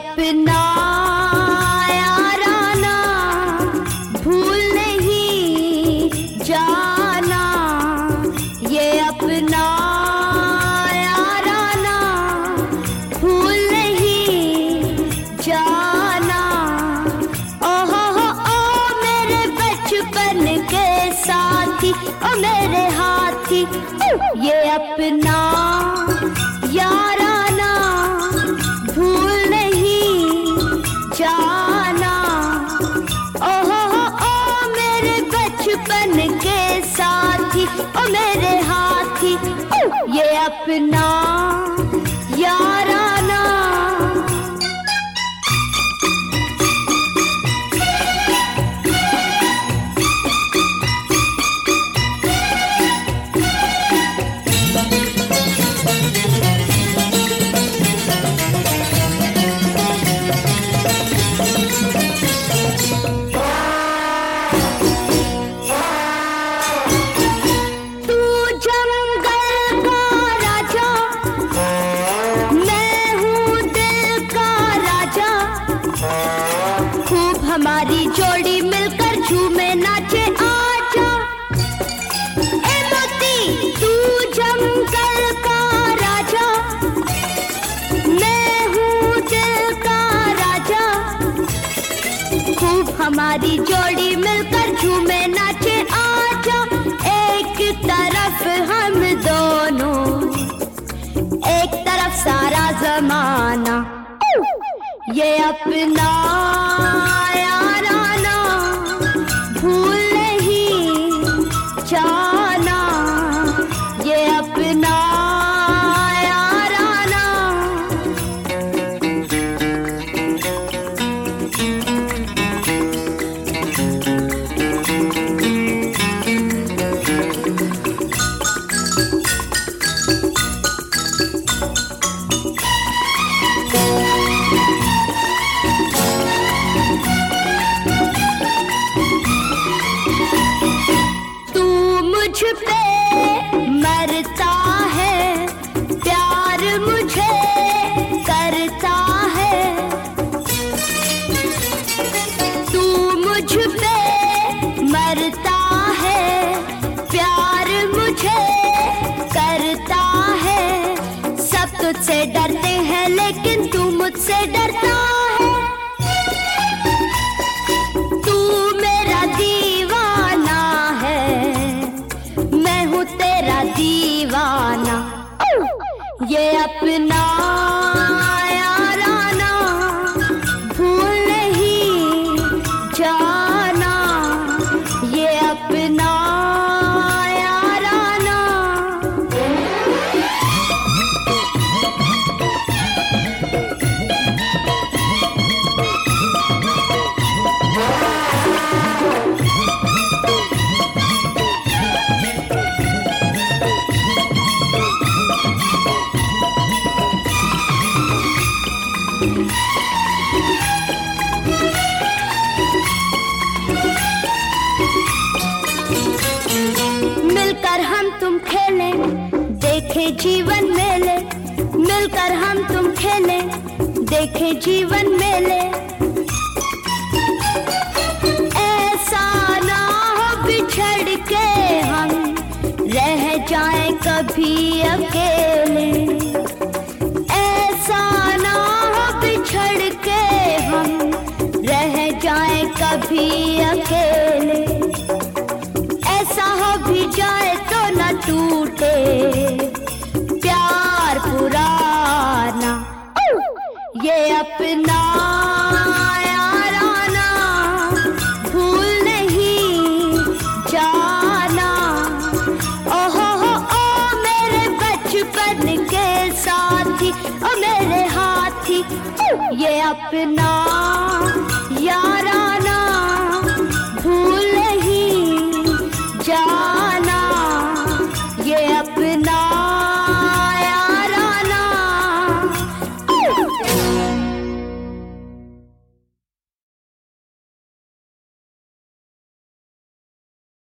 अपना याराना भूल नहीं जाना, ये अपना याराना भूल नहीं जाना। ओहो ओ मेरे बचपन के साथी, ओ मेरे हाथी, ये अपना याराना भूल नहीं जाना। ओहो ओ मेरे बचपन के साथी, ओ मेरे हाथी, ये अपना याराना। हमारी जोड़ी मिलकर झूमे नाचे आजा। ए मोती तू जंगल का राजा, मैं हूँ दिल का राजा। खूब हमारी जोड़ी मिलकर झूमे नाचे आजा। एक तरफ हम दोनों, एक तरफ सारा जमाना, ये अपना याराना भूल नहीं जाना, ये अपना याराना। मुझ पे मरता है, प्यार मुझे करता है। तू मुझ पे मरता है, प्यार मुझे करता है। सब तुझसे डरते हैं लेकिन तू मुझसे डरता है। तू मेरा दीवाना है, मैं हूँ तेरा दीवाना, ये अपना याराना भूल नहीं जाना, ये अपना याराना। मिलकर हम तुम खेले, देखे जीवन मेले। मिलकर हम तुम खेले, देखे जीवन मेले। ऐसा ना हो बिछड़ के हम रह जाएं कभी अकेले। ऐसा ना हो बिछड़ के हम रह जाएं कभी अकेले। ऐसा हो भी जाए तो न टूटे प्यार पुराना, ये अपना याराना भूल नहीं जाना। ओहो ओ मेरे बचपन के साथी, ओ मेरे हाथी, ये अपना याराना।